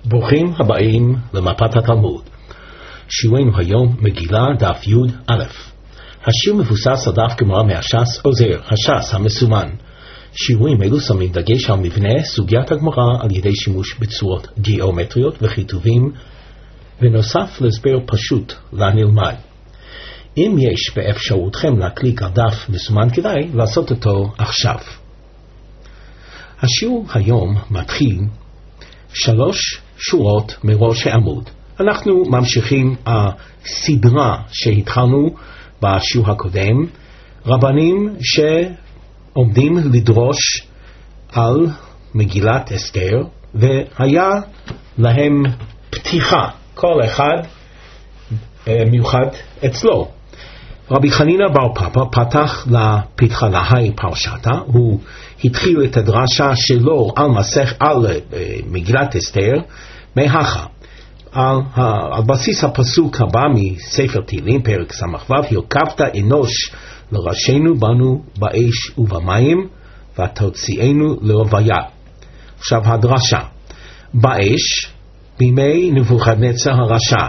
ברוכים הבאים למפת התלמוד. שיעורנו היום מגילה דף י"א. השיעור מבוסס על דף גמרא מהש"ס עוזר, הש"ס המסומן. שיעורים אלו שמים דגש על מבנה סוגיית הגמרא על ידי שימוש בצורות גיאומטריות וכיתובים, ונוסף להסבר פשוט לנלמד. אם יש באפשרותכם להקליק על דף מסומן, כדאי לעשות אותו עכשיו. השיעור היום מתחיל 3 שורות מראש העמוד. אנחנו ממשיכים הסדרה שהתחלנו בשיעור הקודם, רבנים שעומדים לדרוש על מגילת אסתר, והיה להם פתיחה, כל אחד מיוחד אצלו. רבי חנינא בר פפא פתח לפתחה להי פרשתה, הוא התחיל את הדרשה שלו על מגילת אסתר מהכה, על בסיס הפסוק הבא מספר תהילים פרק ס"ו, הרכבת אנוש לראשינו בנו באש ובמים ותוציאנו לרוויה. עכשיו הדרשה באש בימי נבוכדנצר הרשע,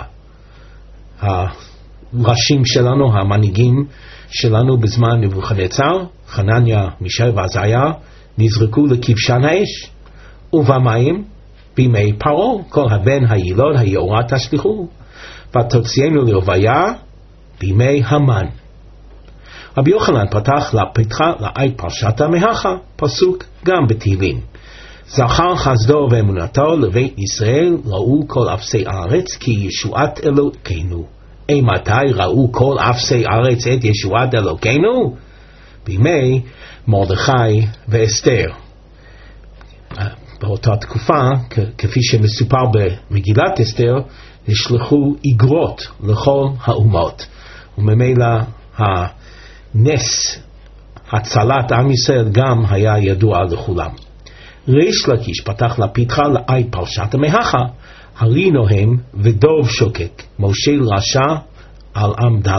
הראשים שלנו, המנהיגים שלנו בזמן נבוכדנצר, חנניה, מישאל ועזריה, נזרקו לכבשן האש. ובמים בימי פרעה, כל הבן הילוד היאורה תשליכו, ותוציאנו לרוויה בימי המן. רבי יוחנן פתח לפתחה לאי פרשתה מהכה, פסוק גם בתהילים. זכר חסדו ואמונתו לבית ישראל, ראו כל אפסי הארץ כי ישועת אלוקינו. מתי ראו כל אפסי הארץ את ישועת אלוקינו? בימי מרדכי ואסתר. באותה תקופה, כפי שמסופר במגילת אסתר, נשלחו איגרות לכל האומות, וממילא הנס הצלת עם ישראל גם היה ידוע לכולם. ריש לקיש פתח לפתחה לאי פרשת מהכה, הרינו הם ודוב שוקק, מושל רשע על עם דל.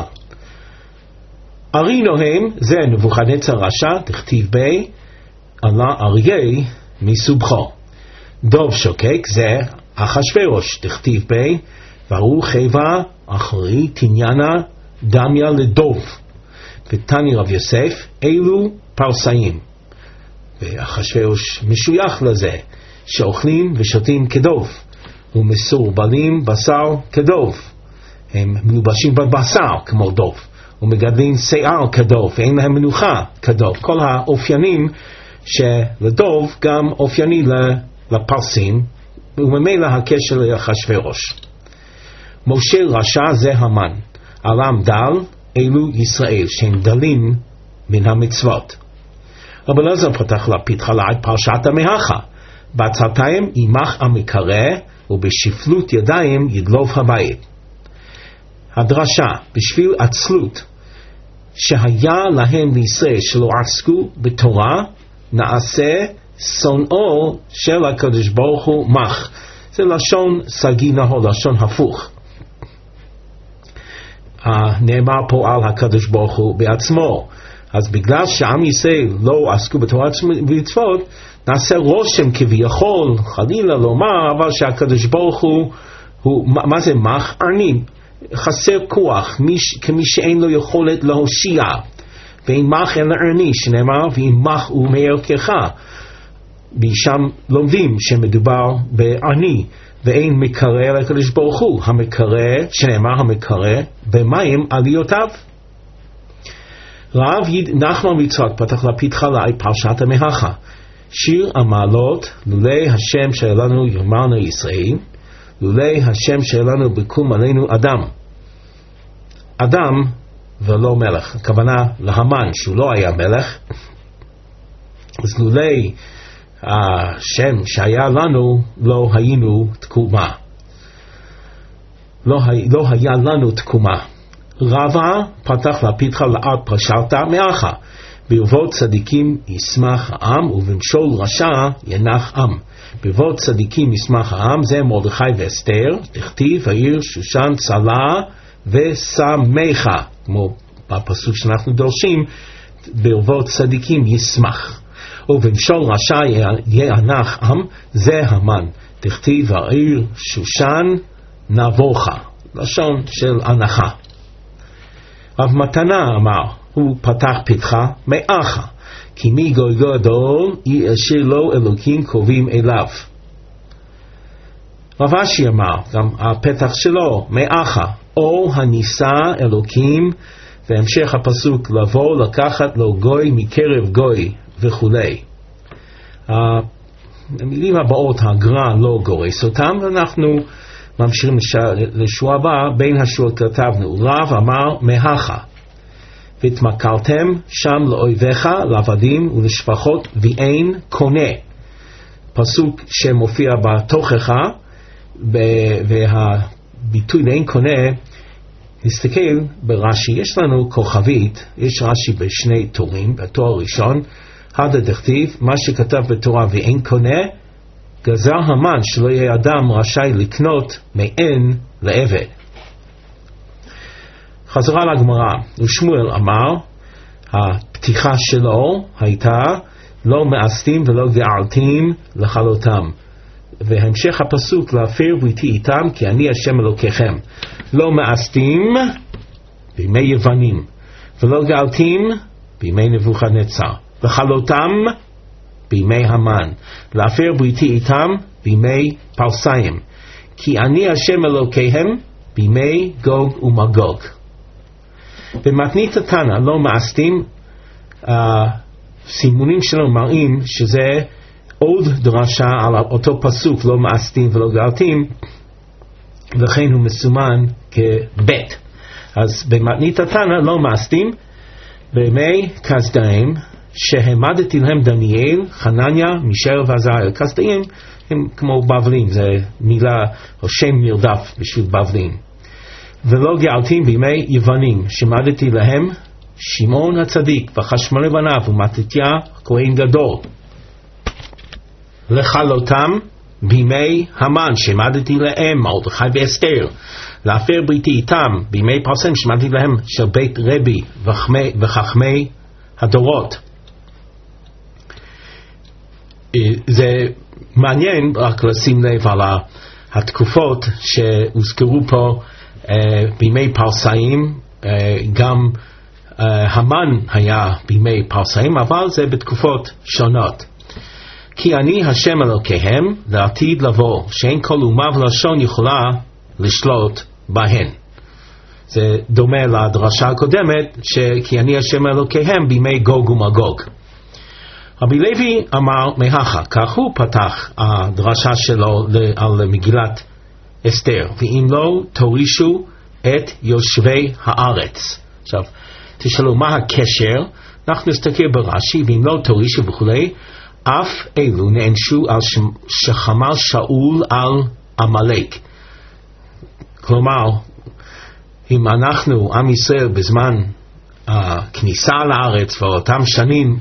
הרינו הם זה נבוכדנצר רשע, תכתיב בי עלה אריה מסובכו. דוב שוקק זה אחשוורוש, תכתיב בי וראו חבה אחרי תניאנה דמיה לדוב. ותני רב יוסף אלו פרסאים, ואחשוורוש משוייך לזה, שאוכלים ושותים כדוב ומסורבלים בשר כדוב, הם מלובשים בבשר כמו דוב, ומגדלים שיער כדוב, ואין להם מנוחה כדוב. כל האופיינים שלדוב גם אופייני לפרסים, וממילא הקשר לאחשוורוש. מושל רשע זה המן, עלם דל אלו ישראל, שהם דלים מן המצוות. רבי אלעזר פתח לפתחה לאי פרשת מהכה, בעצתיים ימח המקרא ובשפלות ידיים ידלוף הבית. הדרשה בשביל עצלות שהיה להם לישראל שלא עסקו בתורה, נעשה שונאו של הקדוש ברוך הוא מח. זה לשון סגי נהור, לשון הפוך. נאמר פה על הקדוש ברוך הוא בעצמו. אז בגלל שעם ישראל לא עסקו בתורה ומצוות, נעשה רושם כביכול, חלילה לומר, אבל שהקדוש ברוך הוא מה זה מח? עני, חסר כוח, כמי שאין לו יכולת להושיע. ואין מח אין לעני, שנאמר ואם מח הוא מערכך. משם לומדים שמדובר בעני, ואין מקרא לקדוש ברוך הוא. המקרא, שנאמר המקרא במים עליותיו. רב נחמן מצחק פתח לפתחה לאי פרשת מהכה, שיר המעלות לולי השם שלנו יאמרנו ישראל, לולי השם שלנו בקום עלינו אדם. אדם ולא מלך, הכוונה להמן שהוא לא היה מלך. אז לולי השם שהיה לנו לא היינו תקומה, לא היה לנו תקומה. רבא פתח לפתחה לאי פרשתה מהכה, ברבות צדיקים ישמח העם ובמשול רשע ינח עם. ברבות צדיקים ישמח העם, זה מרדכי ואסתר, תכתיב העיר שושן צלה ושמחה, כמו בפסוק שאנחנו דורשים, ברבות צדיקים ישמח. ובמשול רשע ינח עם, זה המן, דכתיב העיר שושן נבוכה, לשון של הנחה. רב מתנה אמר, הוא פתח פתחה מאחה, כי מי גוי גדול היא אשר לא אלוקים קרובים אליו. רב אשי אמר, גם הפתח שלו מאחה, או הניסה אלוקים, והמשך הפסוק לבוא לקחת לו גוי מקרב גוי וכולי. המילים הבאות הגר"א לא גורס אותם, ואנחנו ממשיכים לשורה הבאה. בין השורות כתבנו, רב אמר מהכה, והתמכרתם שם לאויביך, לעבדים ולשפחות, ואין קונה. פסוק שמופיע בתוכחה, והביטוי לאין קונה, נסתכל ברש"י, יש לנו כוכבית, יש רש"י בשני תורים, בתור הראשון, הדה דכתיב, מה שכתב בתורה ואין קונה, גזר המן שלא יהיה אדם רשאי לקנות מאין לעבד. חזרה לגמרא, ושמואל אמר, הפתיחה שלו הייתה, לא מאסתים ולא גערתים לכלותם. והמשך הפסוק, להפר בריתי איתם, כי אני השם אלוקיכם. לא מאסתים בימי יוונים, ולא גערתים בימי נבוכדנצר, לכלותם בימי המן. להפר בריתי איתם בימי פרסאים, כי אני השם אלוקיהם בימי גוג ומגוג. במתנית התנא לא מאסתים, הסימונים שלנו מראים שזה עוד דרשה על אותו פסוק, לא מאסתים ולא גערתים, לכן הוא מסומן כבית. אז במתנית התנא לא מאסתים בימי כסדאים, שהעמדתי להם דניאל, חנניה, מישאל ועזריה. כסדאים הם כמו בבלים, זה מילה או שם נרדף בשביל בבלים. ולא גערתים בימי יוונים, שהעמדתי להם שמעון הצדיק וחשמונאי בניו ומתתיה כהן גדול. לכלותם בימי המן, שהעמדתי להם מרדכי ואסתר. להפר בריתי איתם בימי פרסים, שהעמדתי להם של בית רבי וחכמי הדורות. זה מעניין רק לשים לב על התקופות שהוזכרו פה בימי פרסאים. גם המן היה בימי פרסאים, אבל זה בתקופות שונות. כי אני השם אלוקיהם לעתיד לבוא, שאין כל אומה ולשון יכולה לשלוט בהן. זה דומה לדרשה הקודמת, כי אני השם אלוקיהם בימי גוג ומגוג. רבי לוי אמר מהכה, כך הוא פתח הדרשה שלו על מגילת אסתר, ואם לא תורישו את יושבי הארץ. עכשיו תשאלו מה הקשר, אנחנו נסתכל ברש"י, ואם לא תורישו וכולי, אף אלו נענשו על שחמל שאול על עמלק. כלומר, אם אנחנו, עם ישראל, בזמן הכניסה לארץ ואותם שנים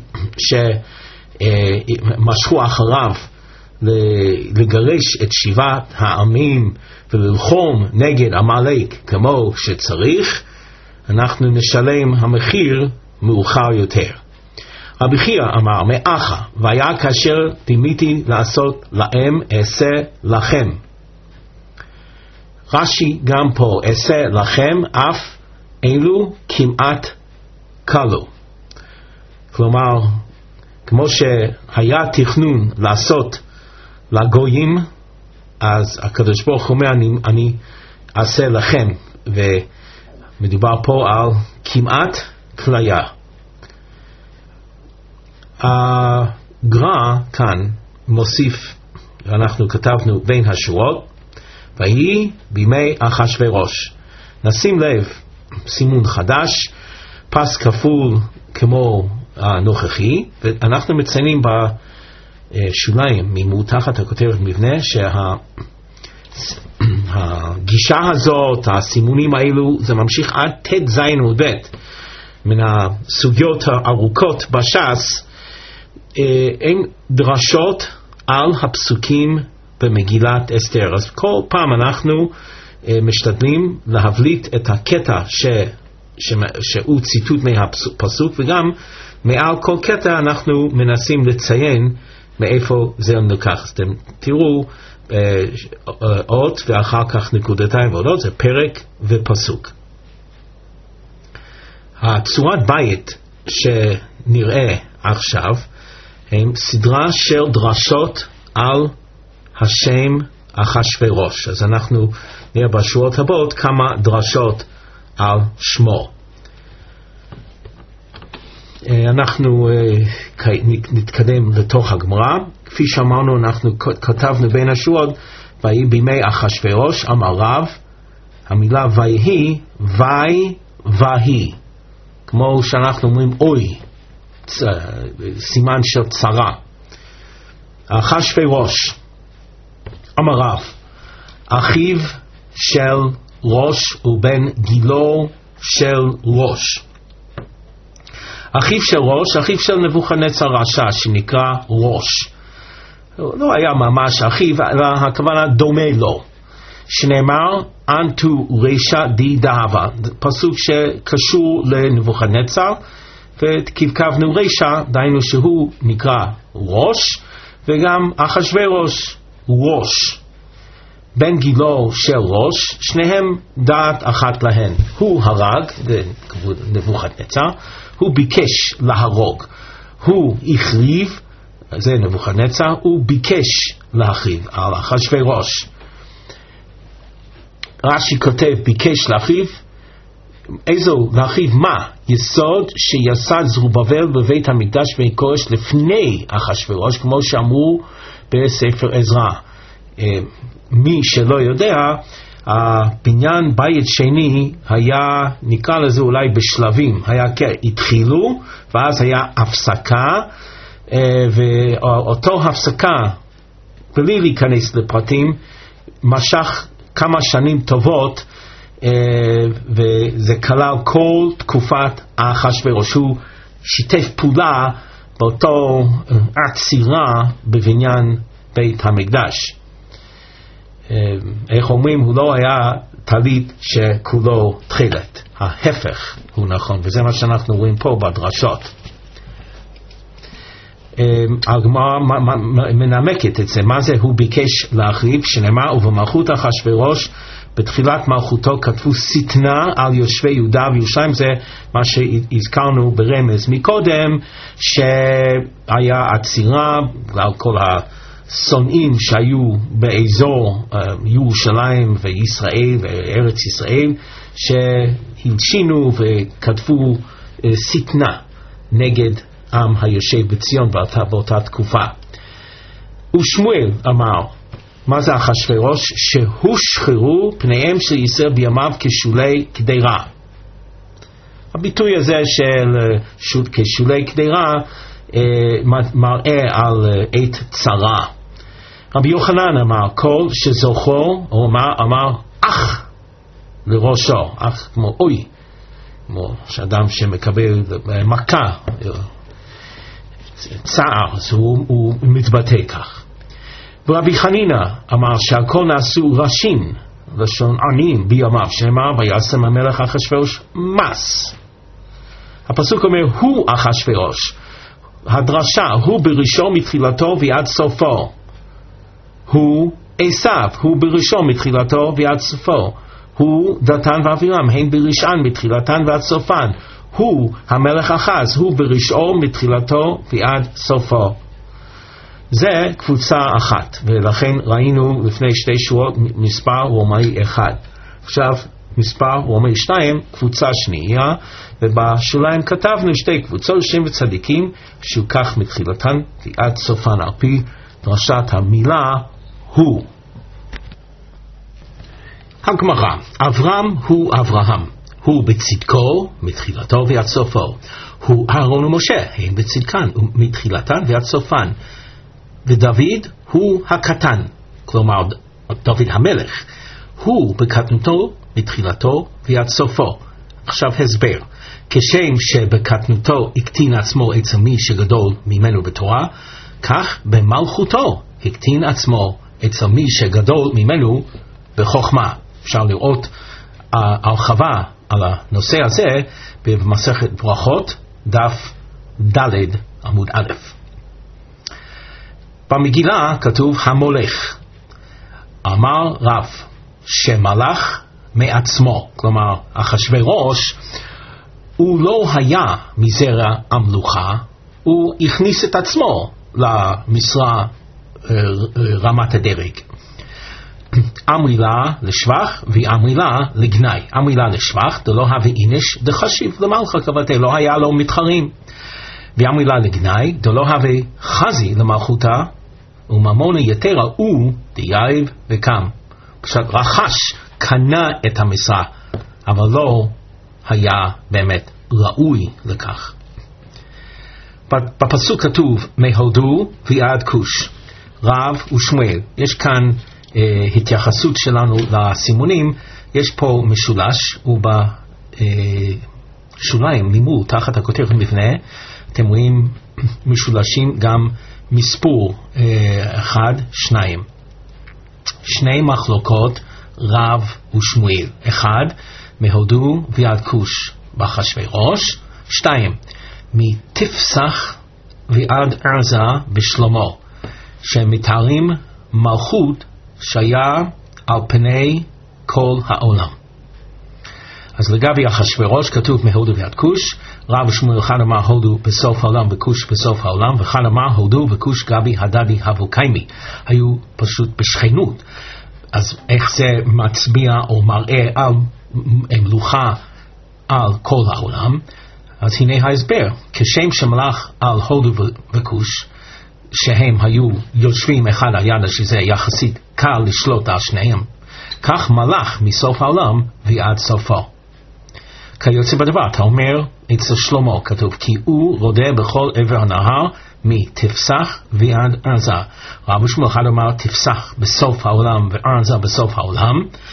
שמשכו אחריו לגרש את שבעת העמים וללחום נגד עמלק כמו שצריך, אנחנו נשלם המחיר מאוחר יותר. רבי חייא אמר מאחה, והיה כאשר דימיתי לעשות להם אעשה לכם. רש"י גם פה אעשה לכם, אף אלו כמעט קלו. כלומר, כמו שהיה תכנון לעשות לגויים, אז הקדוש ברוך הוא אומר אני אעשה לכם, ומדובר פה על כמעט כליה. הגר"א כאן מוסיף, אנחנו כתבנו בין השורות, ויהי בימי אחשוורוש. נשים לב, סימון חדש, פס כפול כמו הנוכחי, ואנחנו מציינים בשוליים ממותחת הכותרת מבנה שהגישה הזאת, הסימונים האלו, זה ממשיך עד ת' ז' וב' מן הסוגיות הארוכות בש"ס. הם דרשות על הפסוקים במגילת אסתר. אז כל פעם אנחנו משתדלים להבליט את הקטע שהוא ציטוט מהפסוק, וגם מעל כל קטע אנחנו מנסים לציין מאיפה זה נלקח. אז אתם תראו אות ואחר כך נקודתיים ועודות, זה פרק ופסוק. הצורת בית שנראה עכשיו הם סדרה של דרשות על השם אחשוורוש. אז אנחנו נראה בשורות הבאות כמה דרשות על שמו. אנחנו נתקדם לתוך הגמרא. כפי שאמרנו, אנחנו כתבנו בין השורות ויהי בימי אחשוורוש, אמר רב, המילה ויהי, והי, כמו שאנחנו אומרים אוי, סימן של צרה. אחשוורוש, אמר רב, אחיו של ראש ובן גילו של ראש. אחיו של ראש, אחיו של נבוכדנצר רשע שנקרא ראש. לא היה ממש אחיו, אלא הכוונה דומה לו. שנאמר, אנטו רשע די דהבה, פסוק שקשור לנבוכדנצר, וכבקבנו רשע, דהיינו שהוא נקרא ראש, וגם אחשוורוש ראש. בן גילו של ראש, שניהם דעת אחת להן. הוא הרג, נבוכדנצר, הוא ביקש להרוג. הוא החריב, זה נבוכדנצר, הוא ביקש להחריב על אחשוורוש. רש"י כותב ביקש להחריב, איזו להחריב מה? יסוד שיסד זרובבל בבית המקדש ויקורש לפני אחשוורוש, כמו שאמרו בספר עזרא. מי שלא יודע, הבניין בית שני היה, נקרא לזה אולי בשלבים, היה התחילו ואז היה הפסקה, ואותו הפסקה, בלי להיכנס לפרטים, משך כמה שנים טובות, וזה כלל כל תקופת אחשוורוש. הוא שיתף פעולה באותו עצירה בבניין בית המקדש. איך אומרים, הוא לא היה טלית שכולו תחילת, ההפך הוא נכון, וזה מה שאנחנו רואים פה בדרשות. הגמרא מנמקת את זה, מה זה הוא ביקש להחריב, שנאמר ובמלכות אחשוורוש בתחילת מלכותו כתבו שטנה על יושבי יהודה וירושלים. זה מה שהזכרנו ברמז מקודם, שהיה עצירה על כל השונאים שהיו באזור ירושלים וישראל וארץ ישראל, שהלשינו וכתבו שטנה נגד עם היושב בציון באותה תקופה. ושמואל אמר, מה זה אחשוורוש? שהושחרו פניהם של ישראל בימיו כשולי קדירה. הביטוי הזה של כשולי קדירה מראה על עת צרה. רבי יוחנן אמר, כל שזוכו, הוא אמר אח לראשו, אח כמו אוי, כמו שאדם שמקבל מכה, צער, הוא מתבטא כך. ורבי חנינא אמר שהכל נעשו ראשים, לשון עניים בימיו, שנאמר וישם המלך אחשוורוש מס. הפסוק אומר הוא אחשוורוש, הדרשה הוא בראשו מתחילתו ועד סופו. הוא עשיו, הוא בראשו מתחילתו ועד סופו. הוא דתן ואבירם, הם בראשן מתחילתן ועד סופן. הוא המלך אחז, הוא בראשו מתחילתו ועד סופו. זה קבוצה אחת, ולכן ראינו לפני שתי שורות מספר רומאי אחד. עכשיו מספר רומאי 2, קבוצה שנייה, ובשוליים כתבנו שתי קבוצות, שם וצדיקים, שהוא כך מתחילתן ועד סופן, על פי דרשת המילה הוא. הגמרא, אברהם הוא אברהם, הוא בצדקו מתחילתו ועד סופו. הוא אהרון ומשה, הם בצדקן מתחילתן ועד סופן. ודוד הוא הקטן, כלומר דוד המלך, הוא בקטנותו מתחילתו ועד סופו. עכשיו הסבר, כשם שבקטנותו הקטין עצמו אצל מי שגדול ממנו בתורה, כך במלכותו הקטין עצמו אצל מי שגדול ממנו בחוכמה. אפשר לראות הרחבה על הנושא הזה במסכת ברכות, דף ד' עמוד א'. במגילה כתוב המולך. אמר רב שמלך מעצמו, כלומר אחשוורוש הוא לא היה מזרע המלוכה, הוא הכניס את עצמו למשרה רמת הדרג. אמרי לה לשבח ואמרי לה לגנאי. אמרי לה לשבח דלא הווה איניש דחשיב למלכה כבתי, לא היה לו מתחרים. ואמרי לה לגנאי דלא הווה חזי למלכותה וממונה יתרה הוא דייב וקם. רכש, קנה את המשרה, אבל לא היה באמת ראוי לכך. בפסוק כתוב מהודו ועד כוש, רב ושמואל. יש כאן התייחסות שלנו לסימונים. יש פה משולש, ובשוליים ממול תחת הכותרת מבנה אתם רואים משולשים גם מספור 1, 2. שני מחלוקות רב ושמואל. 1 מהודו ועד כוש באחשוורוש. 2 מתפסח ועד ארזה בשלמה, שמתארים מלכות שהיה על פני כל העולם. אז לגבי אחשוורוש כתוב מהודו ועד כוש. רב ושמואל אחד אמר הודו בסוף העולם וכוש בסוף העולם, ואחד אמר הודו וכוש גבי הדדי הבוקיימי, היו פשוט בשכנות. אז איך זה מצביע או מראה על מלוכה על כל העולם? אז הנה ההסבר. כשם שמלך על הודו וכוש, שהם היו יושבים אחד על יד שזה יחסית קל לשלוט על שניהם, כך מלך מסוף העולם ועד סופו. כיוצא בדבר, אתה אומר אצל שלמה כתוב כי הוא רודה בכל עבר הנהר מתפסח ועד ארזה. רב ושמואל אחד אמר תפסח בסוף העולם וארזה בסוף העולם,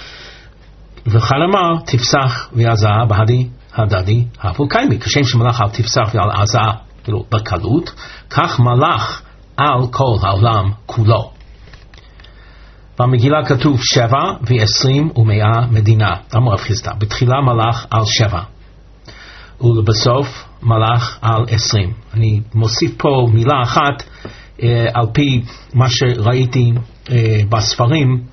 ואחד אמר תפסח ועזה בהדי הדדי הבוקיימי. כשם שמלך על תפסח ועל עזה בקלות, כך מלך על כל העולם כולו. במגילה כתוב 7 ו20 ו100 מדינה. אמר רב חיסדא, בתחילה מלך על 7 ולבסוף מלך על 20. אני מוסיף פה מילה אחת על פי מה שראיתי בספרים.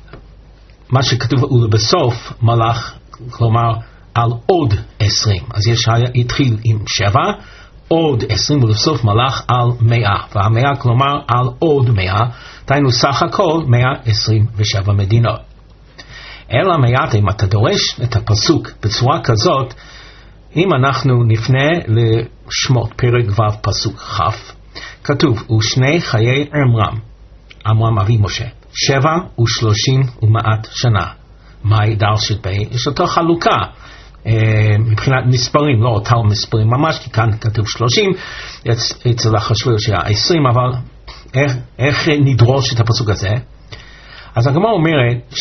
מה שכתוב ולבסוף מלך, כלומר על עוד 20. אז התחיל עם 7 עוד 20 ולבסוף מלך על 100, וה100 כלומר על עוד 100, דהיינו סך הכל 127 מדינות. אלא מעט אם אתה דורש את הפסוק בצורה כזאת, אם אנחנו נפנה לשמות פרק ו' פסוק כ', כתוב ושני חיי עמרם אבי משה 37 ומעט שנה. מהי דרשת בי? יש אותו חלוקה מבחינת מספרים, לא אותם מספרים ממש, כי כאן כתוב 30, אצל אחשוורוש שהיה 20, אבל איך נדרוש את הפסוק הזה? אז הגמרא אומרת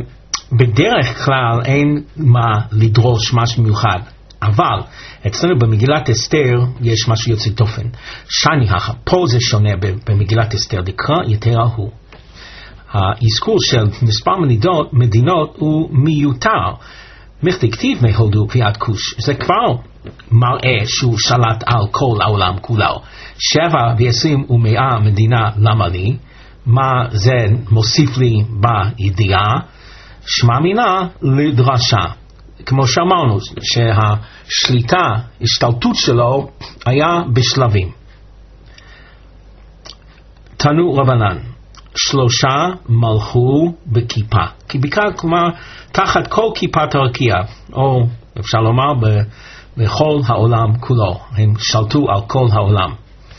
שבדרך כלל אין מה לדרוש משהו מיוחד, אבל אצלנו במגילת אסתר יש משהו יוצא דופן. שני פה זה שונה במגילת אסתר, דקרא יתרה הוא. האזכור של מספר מדינות הוא מיותר. מכתיב מהודו ועד כוש, זה כבר מראה שהוא שלט על כל העולם כולו. 7 ו20 ו100 מדינה, למה לי? מה זה מוסיף לי בידיעה? שמע מינה לדרשה. כמו שאמרנו, שהשליטה, השתלטות שלו היה בשלבים. תנו רבנן, 3 מלכו בכיפה. כי בעיקר, כלומר, תחת כל כיפת הרקיע, או אפשר לומר בכל העולם כולו, הם שלטו על כל העולם.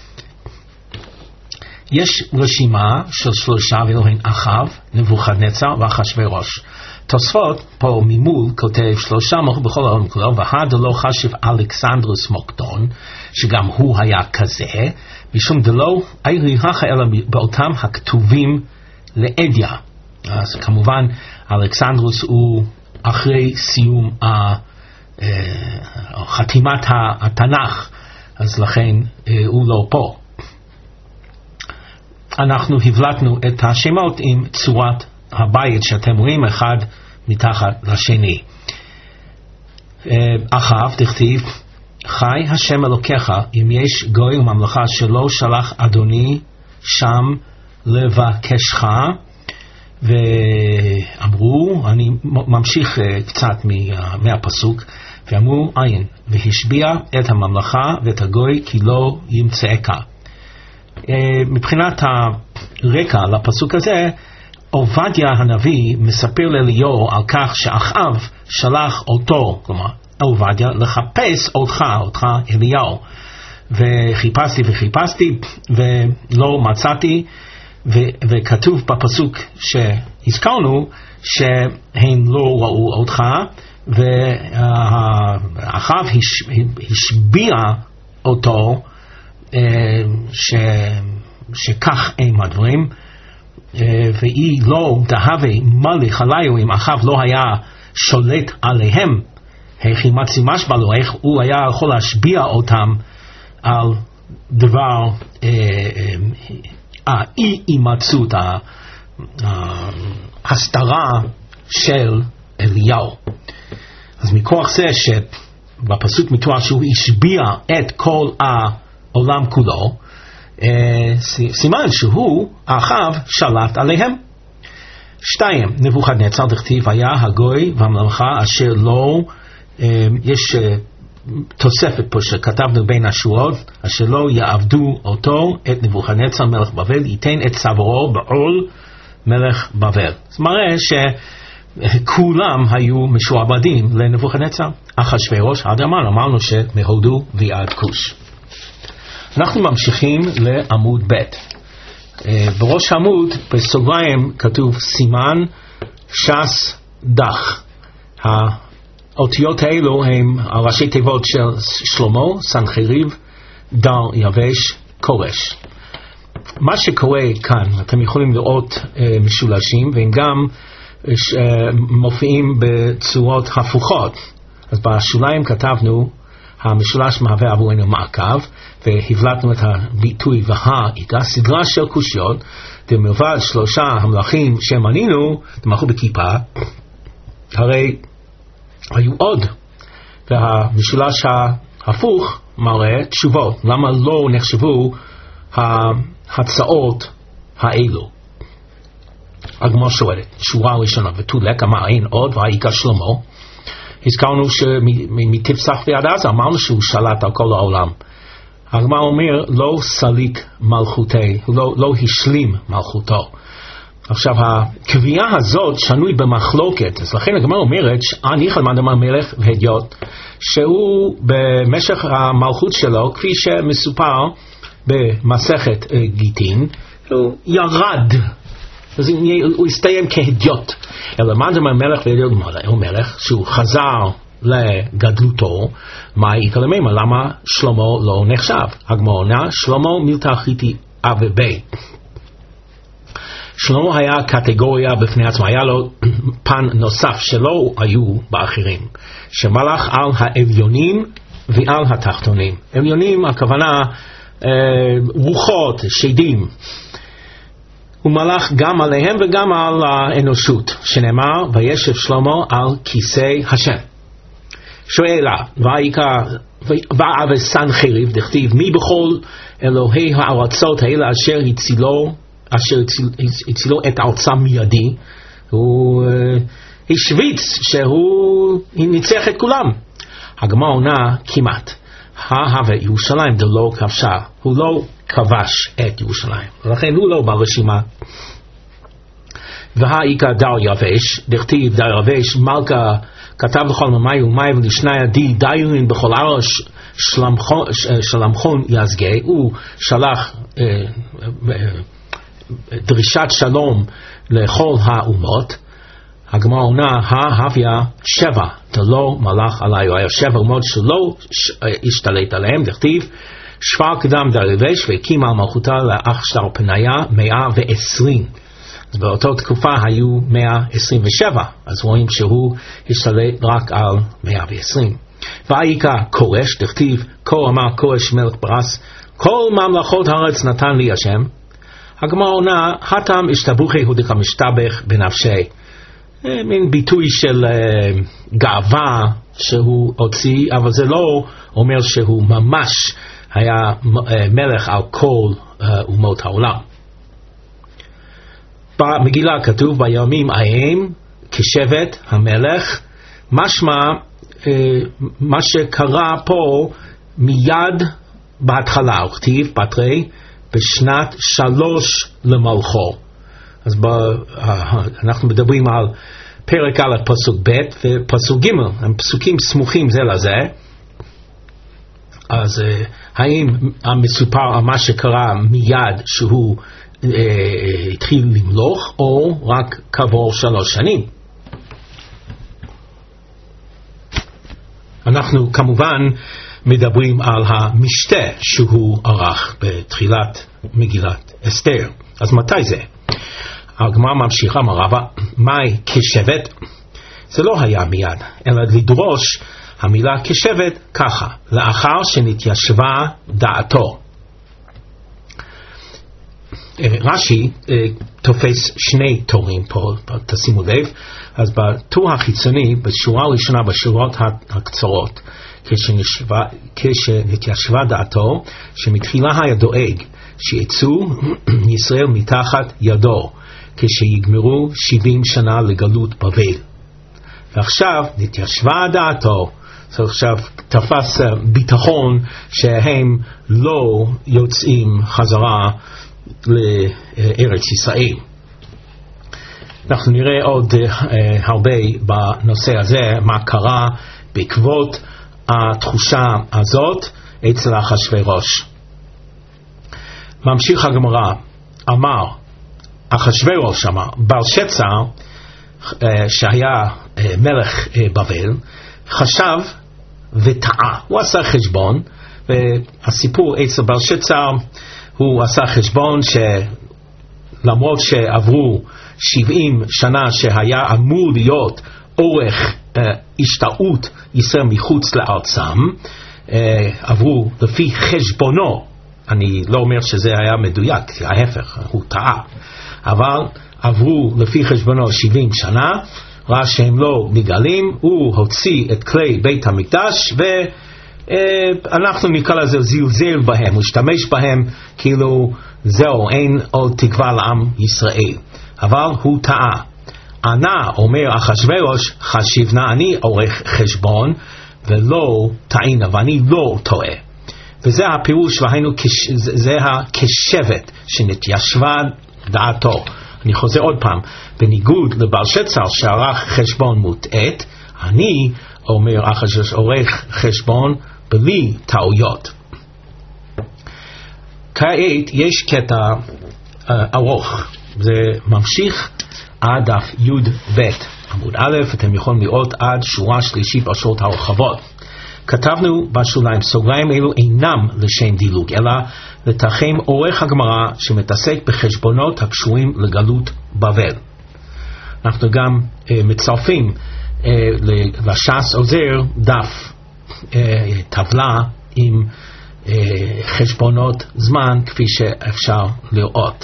יש רשימה של 3 ואלוהים אחאב, נבוכדנצר ואחשוורוש. תוספות פה ממול כותב 3 מלכו בכל העולם כולו, והדלא חשב אלכסנדרוס מוקדון, שגם הוא היה כזה, משום דלא איריך אלא באותם הכתובים לאדיה. אז כמובן אלכסנדרוס הוא אחרי סיום חתימת התנ"ך, אז לכן הוא לא פה. אנחנו הבלטנו את השמות עם צורת הבית שאתם רואים אחד מתחת לשני. אחאב דכתיב חי השם אלוקיך אם יש גוי וממלכה שלא שלח אדוני שם לבקשך ואמרו, אני ממשיך קצת מהפסוק, ואמרו עין, והשביע את הממלכה ואת הגוי כי לא ימצאך. מבחינת הרקע לפסוק הזה, עובדיה הנביא מספר לאליהו על כך שאחאב שלח אותו, כלומר עובדיה, לחפש אותך אליהו, וחיפשתי ולא מצאתי, וכתוב בפסוק שהזכרנו שהן לא ראו אותך, ואחאב השביע אותו שכך הם הדברים, והיא לא דהווה מלך עליו אם אחאב לא היה שולט עליהם, איך ימצא משבע לו, איך הוא היה יכול להשביע אותם על דבר אי-הימצאות, ההסתרה של אליהו. אז מכוח זה שבפסוק מתואר שהוא השביע את כל העולם כולו, סימן שהוא, אחאב, שלט עליהם. 2. נבוכדנצר דכתיב היה הגוי והמלכה אשר לא, יש תוספת פה שכתבנו בין השורות, אשר לא יעבדו אותו, את נבוכדנצר מלך בבל, ייתן את צווארו בעול מלך בבל. זאת אומרת שכולם היו משועבדים לנבוכדנצר. אחשוורוש עד המן, אמרנו שמהודו ועד כוש. אנחנו ממשיכים לעמוד ב'. בראש העמוד בסוגריים כתוב סימן ש"ס דח. האותיות האלו הם הראשי תיבות של שלמה, סנחריב, דר יבש, קורש. מה שקורה כאן, אתם יכולים לראות משולשים, והם גם מופיעים בצורות הפוכות. אז בשוליים כתבנו המשולש מהווה עבורנו מעקב, והבלטנו את הביטוי והאיתה, סדרה של קושיות, ומלבד 3 המלכים שמנינו, תמכו בכיפה, הרי היו עוד, והמשולש ההפוך מראה תשובות. למה לא נחשבו ההצעות האלו? הגמרא שואלת, שורה ראשונה, ותולק אמר אין עוד, והאיכה שלמה, הזכרנו שמתפסח ועד עזה, אמרנו שהוא שלט על כל העולם. הגמרא אומר, לא סליק מלכותי, הוא לא השלים מלכותו. עכשיו, הקביעה הזאת שנוי במחלוקת, אז לכן הגמרא אומרת, אני חלמד אמר מלך והדיוט, שהוא במשך המלכות שלו, כפי שמסופר במסכת גיטין, הוא ירד, אז הוא הסתיים כהדיוט. אלא מה זה מלך והדיוט? הוא מלך שהוא חזר לגדלותו, מה העיקר למימה? למה שלמה לא נחשב? הגמרא עונה, שלמה מילתא חיתי אב ובי. שלמה היה קטגוריה בפני עצמה, היה לו פן נוסף שלא היו באחרים, שמלך על העליונים ועל התחתונים. עליונים הכוונה רוחות, שדים. הוא מלך גם עליהם וגם על האנושות, שנאמר וישב שלמה על כיסא השם. שואלה, ואבס סנחריב דכתיב, מי בכל אלוהי הארצות האלה אשר הצילו את ארצם מידי? הוא השוויץ שהוא ניצח את כולם. הגמרא עונה כמעט, וירושלים דלא כבשה, הוא לא כבש את ירושלים, ולכן הוא לא ברשימה. והאיכה דר יבש, דכתיב דר יבש, מלכה כתב לכל ממאי ומאי ולשני עדי דיירים בכל ארץ שלמכון יזגה, הוא שלח דרישת שלום לכל האומות. הגמרא עונה, הוויה 7, דלא מלך עליי, היה 7 אומות שלא השתלט עליהם, דכתיב שפר קדם דר יבש והקים על מלכותה לאח שטר פניה 120. אז באותה תקופה היו 127, אז רואים שהוא השתלט רק על 120. והאיכה קורש, דכתיב כה אמר קורש מלך פרס, כל ממלכות הארץ נתן לי השם. הגמרא עונה, הטם השתבוכי הוא דקה משתבך בנפשי, מין ביטוי של גאווה שהוא הוציא, אבל זה לא אומר שהוא ממש היה מלך על כל אומות העולם. במגילה כתוב בימים ההם כשבט המלך, משמע מה שקרה פה מיד בהתחלה, וכתיב בתרי בשנת 3 למלכו. אז אנחנו מדברים על פרק א' פסוק ב' ופסוק ג', הם פסוקים סמוכים זה לזה. אז האם המסופר על מה שקרה מיד שהוא התחיל למלוך, או רק כעבור 3 שנים? אנחנו כמובן מדברים על המשתה שהוא ערך בתחילת מגילת אסתר. אז מתי זה? הגמרא ממשיכה מרבה, מאי כשבט? זה לא היה מיד, אלא לדרוש המילה כשבט ככה, לאחר שנתיישבה דעתו. רש"י תופס 2 תורים פה, תשימו לב. אז בטור החיצוני, בשורה הראשונה, בשורות הקצרות, כשנתיישבה דעתו, שמתחילה היה דואג שיצאו ישראל מתחת ידו, כשיגמרו 70 שנה לגלות בבל. ועכשיו נתיישבה דעתו, עכשיו תפס ביטחון שהם לא יוצאים חזרה לארץ ישראל. אנחנו נראה עוד הרבה בנושא הזה, מה קרה בעקבות התחושה הזאת אצל אחשוורוש. ממשיך הגמרא, אמר אחשוורוש, אמר בלשצר שהיה מלך בבל, חשב וטעה, הוא עשה חשבון, והסיפור אצל בלשצר, הוא עשה חשבון שלמרות שעברו 70 שנה שהיה אמור להיות אורך השתאות ישראל מחוץ לארצם, עברו לפי חשבונו, אני לא אומר שזה היה מדויק, ההפך, הוא טעה, אבל עברו לפי חשבונו 70 שנה, ראה שהם לא מגלים, הוא הוציא את כלי בית המקדש, ואנחנו נקרא לזה זלזל בהם, הוא השתמש בהם כאילו זהו, אין עוד תקווה לעם ישראל. אבל הוא טעה. ענה, אומר אחשוורוש, חשיבנה, אני עורך חשבון ולא טעינה, ואני לא טועה. וזה הפירוש, והיינו זה הכשבט שנתיישבה דעתו. אני חוזר עוד פעם, בניגוד לבלשצר שערך חשבון מוטעת, אני אומר אחשוורוש עורך חשבון בלי טעויות. כעת יש קטע ארוך, זה ממשיך עד דף י"ב עמוד א', אתם יכולים לראות עד שורה שלישית בשורות הרחבות. כתבנו בשוליים, סוגריים אלו אינם לשם דילוג, אלא לתחם עורך הגמרא שמתעסק בחשבונות הקשורים לגלות בבל. אנחנו גם מצרפים לש"ס עוזר דף טבלה עם חשבונות זמן כפי שאפשר לראות.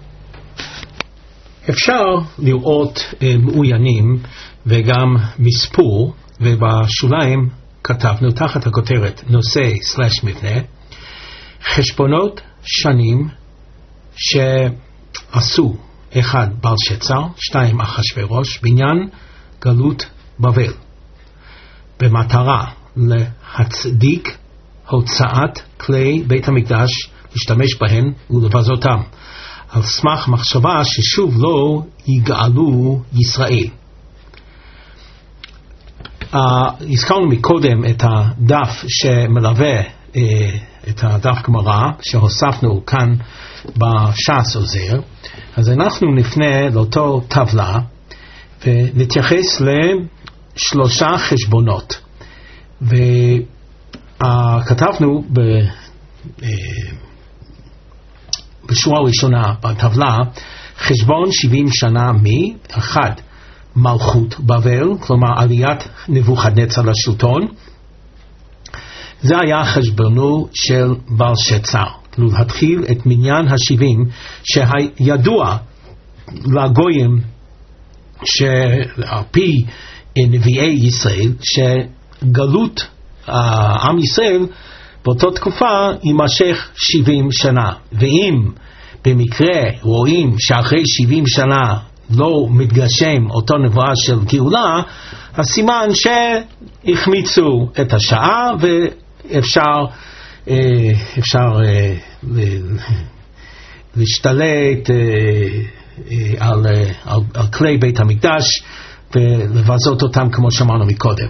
אפשר לראות מעוינים וגם מספור, ובשוליים כתבנו תחת הכותרת נושא/מבנה חשבונות שנים שעשו 1 בלשצר, 2 אחשוורוש בעניין גלות בבל, במטרה להצדיק הוצאת כלי בית המקדש, להשתמש בהן ולבזותם, על סמך מחשבה ששוב לא יגאלו ישראל. הזכרנו מקודם את הדף שמלווה את הדף גמרא שהוספנו כאן בש"ס עוזר, אז אנחנו נפנה לאותו טבלה ונתייחס ל3 חשבונות, וכתבנו בשורה ראשונה בטבלה חשבון 70 שנה מ-1 מלכות בבל, כלומר עליית נבוכדנצר לשלטון. זה היה חשבונו של בלשצר, להתחיל את מניין ה-70 שידוע לגויים שעל פי נביאי ישראל שגלות עם ישראל באותה תקופה יימשך 70 שנה, ואם במקרה רואים שאחרי 70 שנה לא מתגשם אותו נבואה של גאולה, הסימן שהחמיצו את השעה ואפשר להשתלט על כלי בית המקדש ולבזות אותם כמו שאמרנו מקודם.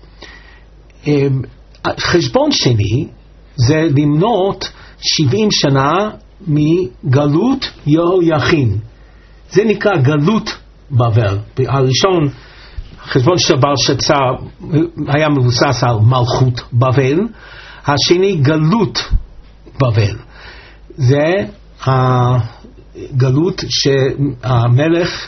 חשבון שני זה למנות 70 שנה מגלות יהויכין. זה נקרא גלות בבל. הראשון, חשבון של בלשצר היה מבוסס על מלכות בבל, השני גלות בבל. זה הגלות שהמלך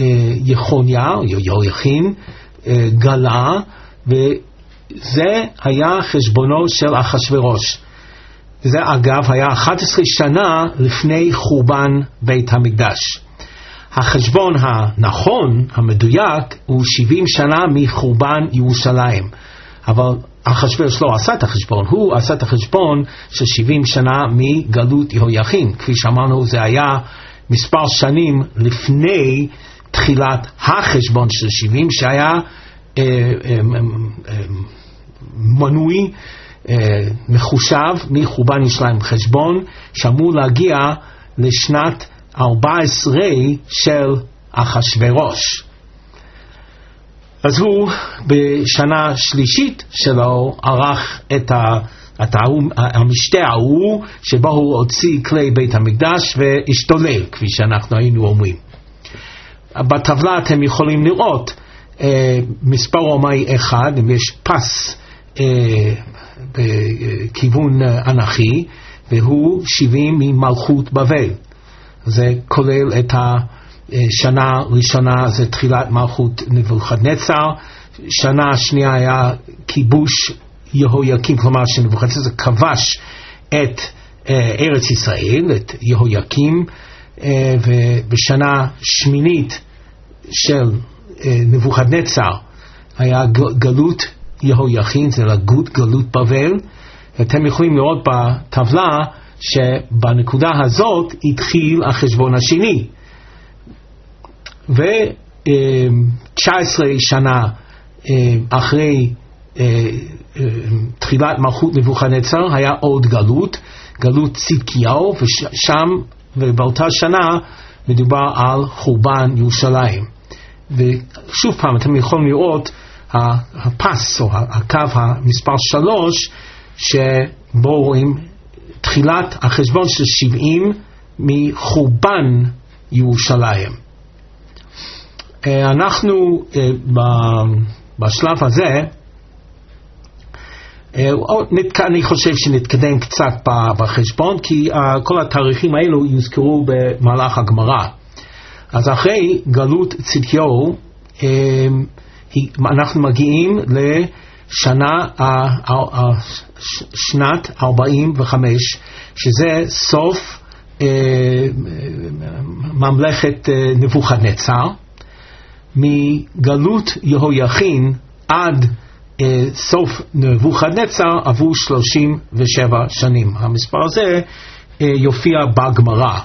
יהויכין גלה, וזה היה חשבונו של אחשוורוש. זה אגב היה 11 שנה לפני חורבן בית המקדש. החשבון הנכון, המדויק, הוא 70 שנה מחורבן ירושלים. אבל אחשוורוש לא עשה את החשבון, הוא עשה את החשבון של 70 שנה מגלות יהויכין. כפי שאמרנו, זה היה מספר שנים לפני תחילת החשבון של 70, שהיה מנוי, מחושב מחורבן ירושלים. חשבון שאמור להגיע לשנת 14 של אחשוורוש. אז הוא בשנה שלישית שלו ערך את המשתה ההוא שבו הוא הוציא כלי בית המקדש והשתולל, כפי שאנחנו היינו אומרים. בטבלה אתם יכולים לראות מספר רומאי אחד, יש פס בכיוון אנכי, והוא 70 ממלכות בבל. זה כולל את השנה הראשונה, זה תחילת מלכות נבוכדנצר. שנה השנייה היה כיבוש יהויקים, כלומר שנבוכדנצר כבש את ארץ ישראל, את יהויקים, ובשנה שמינית של נבוכדנצר היה גלות יהויכין, זה גלות בבל. אתם יכולים לראות בטבלה שבנקודה הזאת התחיל החשבון השני, ו-19 שנה אחרי תחילת מלכות נבוכדנצר היה עוד גלות צדקיהו, ושם ובאותה שנה מדובר על חורבן ירושלים. ושוב פעם אתם יכולים לראות הפס או הקו המספר 3 שבו רואים תחילת החשבון של 70 מחורבן ירושלים. אנחנו בשלב הזה אני חושב שנתקדם קצת בחשבון, כי כל התאריכים האלו יוזכרו במהלך הגמרא. אז אחרי גלות צדקיהו אנחנו מגיעים שנת 45, שזה סוף ממלכת נבוכדנצר. מגלות יהויכין עד סוף נבוכדנצר עברו 37 שנים. המספר הזה יופיע בגמרא.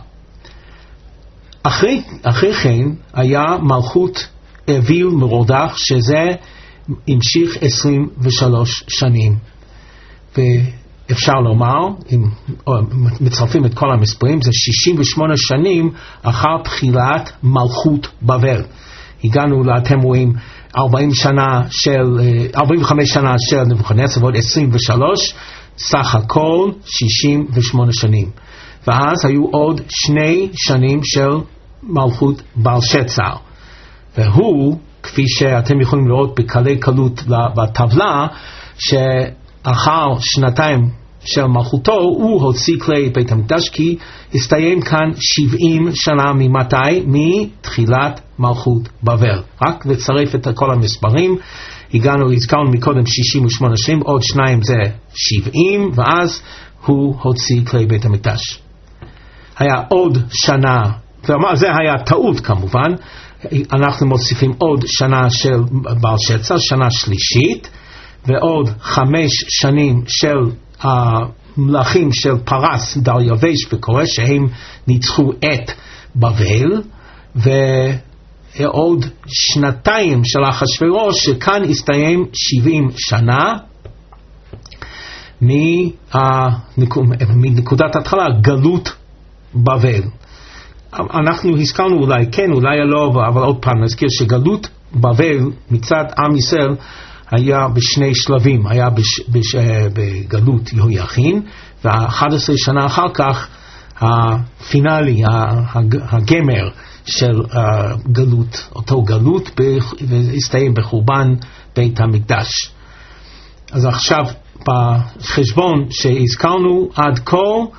אחרי כן היה מלכות אוויל מרודח, שזה המשיך 23 שנים. ואפשר לומר, אם מצרפים את כל המספרים, זה 68 שנים אחר תחילת מלכות בבל. הגענו, אתם רואים, 45 שנה של נבוכדנצר ועוד 23, סך הכל 68 שנים. ואז היו עוד 2 שנים של מלכות בלשצר. והוא, כפי שאתם יכולים לראות בקלי קלות בטבלה, שאחר 2 של מלכותו הוא הוציא כלי בית המקדש, כי הסתיים כאן 70 שנה ממתי? מתחילת מלכות בבל. רק לצרף את כל המספרים, הזכרנו מקודם 68 שנים, עוד 2 זה 70, ואז הוא הוציא כלי בית המקדש. היה עוד שנה, זה היה טעות כמובן, אנחנו מוסיפים עוד שנה של בלשצר, שנה שלישית, ועוד 5 שנים של המלכים של פרס, דריווש וקורש, שהם ניצחו את בבל, ועוד 2 של אחשוורוש, שכאן הסתיים 70 שנה מנקודת התחלה, גלות בבל. אנחנו הזכרנו אולי כן, אולי לא, אבל עוד פעם נזכיר שגלות בבל מצד עם ישראל היה בשני שלבים. היה בגלות יהויכין, ו11 שנה אחר כך הפינאלי, הגמר של גלות, אותו גלות, והסתיים בחורבן בית המקדש. אז עכשיו בחשבון שהזכרנו עד כה,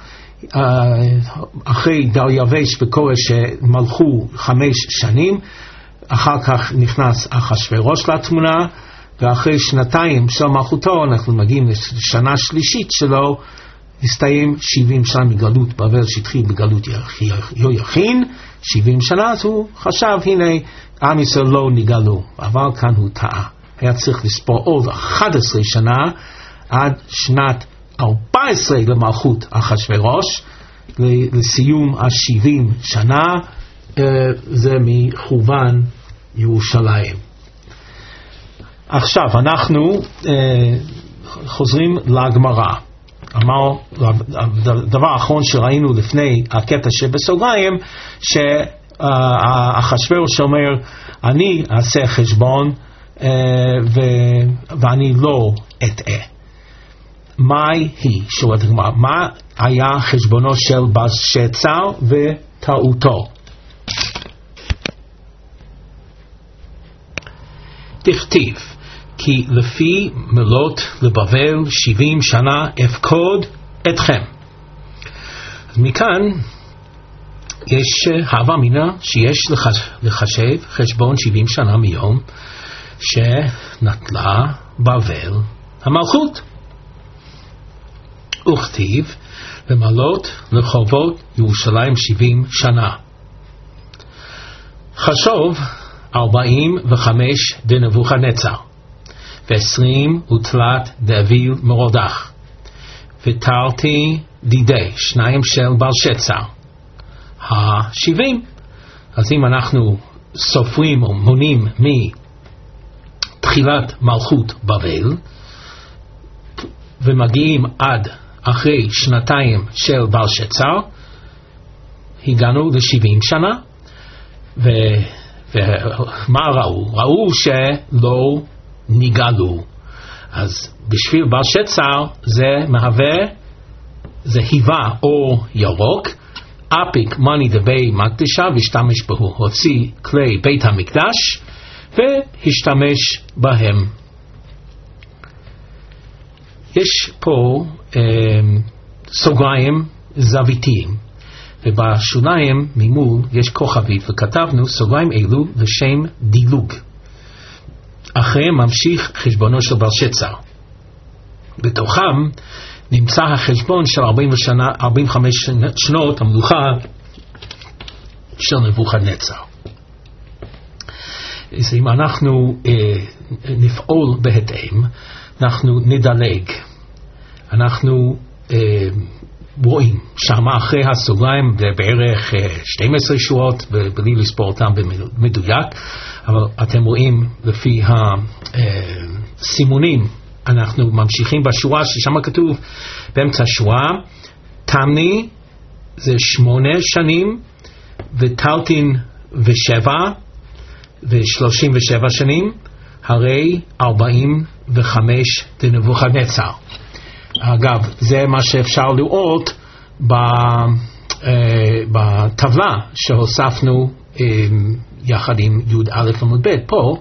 אחרי דריווש וקורש שמלכו 5 שנים, אחר כך נכנס אחשוורוש לתמונה, ואחרי 2 של מלכותו אנחנו מגיעים לשנה שלישית שלו, הסתיים 70 שנה מגלות בבל שהתחיל בגלות יהויכין, 70 שנה. אז הוא חשב, הנה עם ישראל לא נגאלו, אבל כאן הוא טעה, היה צריך לספור עוד 11 שנה עד שנת 14 למלכות אחשוורוש, לסיום 70 שנה, זה מחורבן ירושלים. עכשיו אנחנו חוזרים לגמרא. הדבר האחרון שראינו לפני הקטע שבסוגריים, שאחשוורוש אומר, אני אעשה חשבון ואני לא אטעה. מהי היא? שואלת הגמרא, מה היה חשבונו של בלשצר וטעותו? תכתיב, כי לפי מלות לבבל 70 שנה אפקוד אתכם. אז מכאן יש הווה אמינא שיש לחשב חשבון 70 שנה מיום שנטלה בבל המלכות. וכתיב למלות לחובות ירושלים 70 שנה. חשוב 45 דנבוכדנצר, ו20 ותלת דאביל מרודח, ותרתי דידי 2 של בלשצר, 70. אז אם אנחנו סופרים או מונים מתחילת מלכות בבל ומגיעים עד אחרי 2 של בלשצר, הגענו ל70 שנה. ומה ראו? ראו שלא נגאלו. אז בשביל בלשצר זה מהווה, זה היווה אור ירוק, אפיק מני דבי מקדשה, והשתמש בו, הוציא כלי בית המקדש והשתמש בהם. יש פה סוגריים זוויתיים, ובשוליים ממול יש כוכבית, וכתבנו סוגריים אלו לשם דילוג. אחריהם ממשיך חשבונו של בלשצר. בתוכם נמצא החשבון של 45 שנות המלוכה של נבוכדנצר. אז אם אנחנו נפעול בהתאם, אנחנו נדלג. אנחנו רואים שם אחרי הסוגריים בערך 12 שורות, בלי לספור אותם במדויק, אבל אתם רואים לפי הסימונים, אנחנו ממשיכים בשורה ששם כתוב באמצע השורה, תמני זה 8 שנים, וטלטין ו7 ו37 שנים, הרי 45 דנבוכדנצר. אגב, זה מה שאפשר לראות בטבלה שהוספנו יחד עם י"א עמוד ב' פה.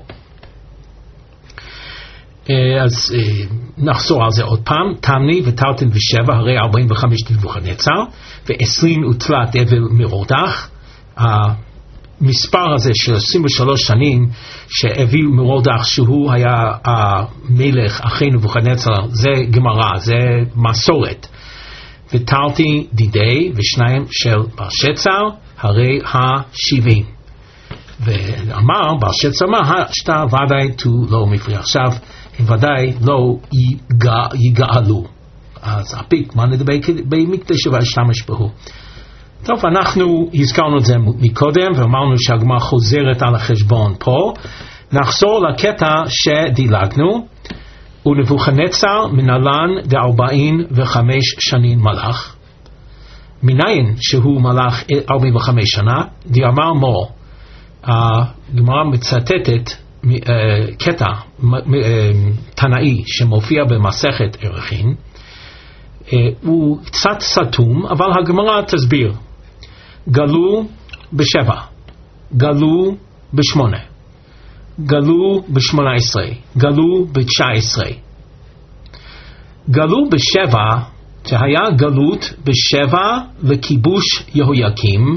אז נחזור על זה עוד פעם. תמני וטלטין ו7 הרי 45 דנבוכדנצר, ו20 ותלת אבל מרודח. המספר הזה של 23 שנים שהביל מרודח, שהוא היה המלך אחרי נבוכדנצר, זה גמרא, זה מסורת. ותרתי דידי ו2 של בלשצר הרי 70. ואמר בלשצר, מה שאתה ודאי תו לא מפריע. עכשיו הם ודאי לא יגאלו. אז הפיק מה נדבר במקדש והשתמש בו. טוב, אנחנו הזכרנו את זה מקודם ואמרנו שהגמרא חוזרת על החשבון פה. נחזור לקטע שדילגנו. ונבוכדנצר מנהלן ד45 שנים מלך. מניין שהוא מלך 45 שנה, דאמר מור. הגמרא מצטטת קטע תנאי שמופיע במסכת ערכין. הוא קצת סתום, אבל הגמרא תסביר. גלו ב7, גלו ב8, גלו ב18, גלו ב19. גלו ב7, שהיה גלות ב7 לכיבוש יהויקים,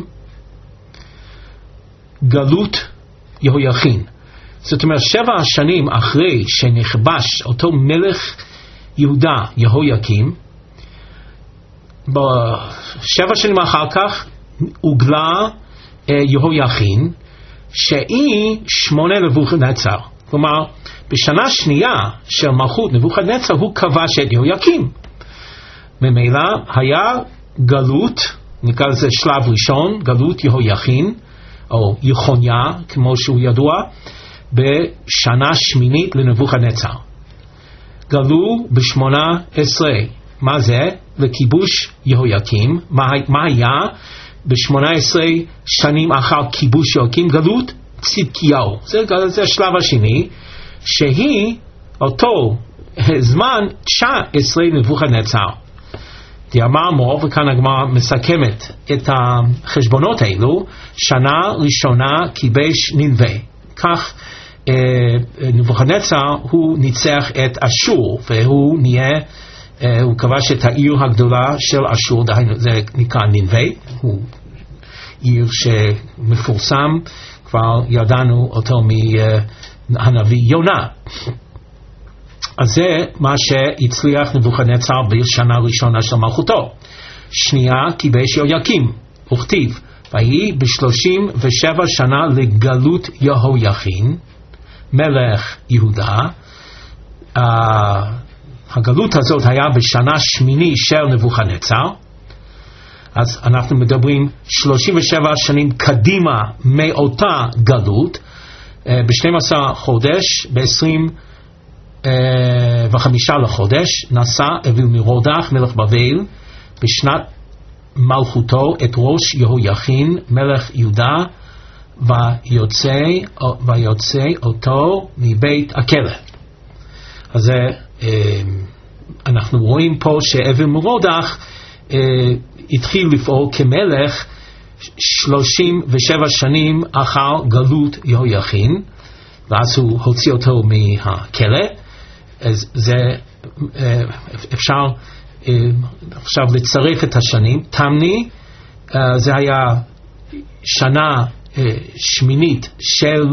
גלות יהויכין. זאת אומרת 7 שנים אחרי שנכבש אותו מלך יהודה יהויקים, ב7 שנים אחר כך הוגלה יהויכין, שהיא 8 נבוכדנצר. כלומר, בשנה שנייה של מלכות נבוכדנצר הוא כבש את יהויקים. ממילא היה גלות, נקרא לזה שלב ראשון, גלות יהויכין, או יחוניה, כמו שהוא ידוע, בשנה שמינית לנבוכדנצר. גלו ב18. מה זה? לכיבוש יהויקים. מה היה ב18 שנים אחר כיבוש יהויקים? גלות צדקיהו. זה השלב השני, שהיא אותו זמן 19 נבוכדנצר. דאמר מור, וכאן הגמרא מסכמת את החשבונות האלו. שנה ראשונה כיבש נינווה. כך נבוכדנצר הוא ניצח את אשור, והוא הוא כבש את העיר הגדולה של אשור, זה נקרא נינווה. הוא עיר שמפורסם, כבר ידענו אותו מהנביא יונה. אז זה מה שהצליח נבוכדנצר בשנה ראשונה של מלכותו. שנייה כיבש יהויקים, וכתיב ויהי ב37 שנה לגלות יהויכין מלך יהודה. הגלות הזאת היה בשנה שמיני של נבוכדנצר. אז אנחנו מדברים 37 שנים קדימה מאותה גלות. ב12 חודש, ב25 לחודש, נשא אבימרודח מלך בבל בשנת מלכותו את ראש יהויכין מלך יהודה, ויוצא אותו מבית הכלא. אז אנחנו רואים פה שאבימרודח התחיל לפעול כמלך 37 שנים אחר גלות יהויכין, ואז הוא הוציא אותו מהכלא. אז זה אפשר עכשיו לצרף את השנים. תמני זה היה שנה שמינית של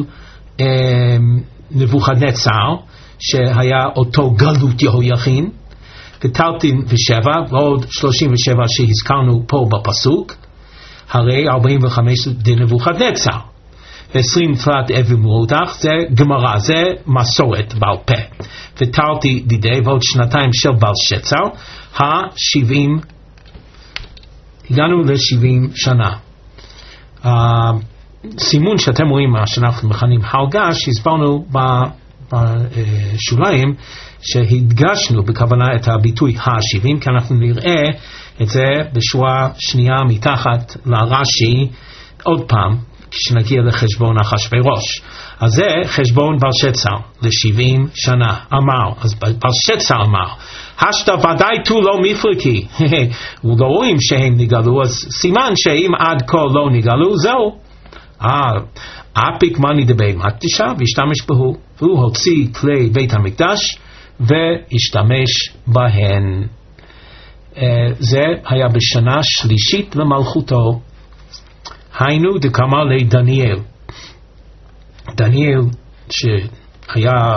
נבוכדנצר, שהיה אותו גלות יהויכין. ותלתין ו7 ועוד 37 שהזכרנו פה בפסוק, הרי 45 דנבוכדנצר. 20 תפילת אבימרודח, זה גמרא, זה מסורת בעל פה. ותרתי דידי ועוד 2 של בלשצר, 70, הגענו ל70 שנה. הסימון שאתם רואים, מה שאנחנו מכנים הרגש, הסברנו בשוליים, שהדגשנו בכוונה את הביטוי 70, כי אנחנו נראה את זה בשורה שנייה מתחת לרש"י עוד פעם, כשנגיע לחשבון אחשוורוש. אז זה חשבון בלשצר ל70 שנה. אמר, אז בלשצר אמר, השתא ודאי תו לא מפרקי. לא רואים שהם נגלו, אז סימן שאם עד כה לא נגלו, זהו. אפיק מני דבי מקדישה, והשתמש בו, והוא הוציא כלי בית המקדש, והשתמש בהן. זה היה בשנה שלישית למלכותו. היינו דקאמר לדניאל. דניאל שהיה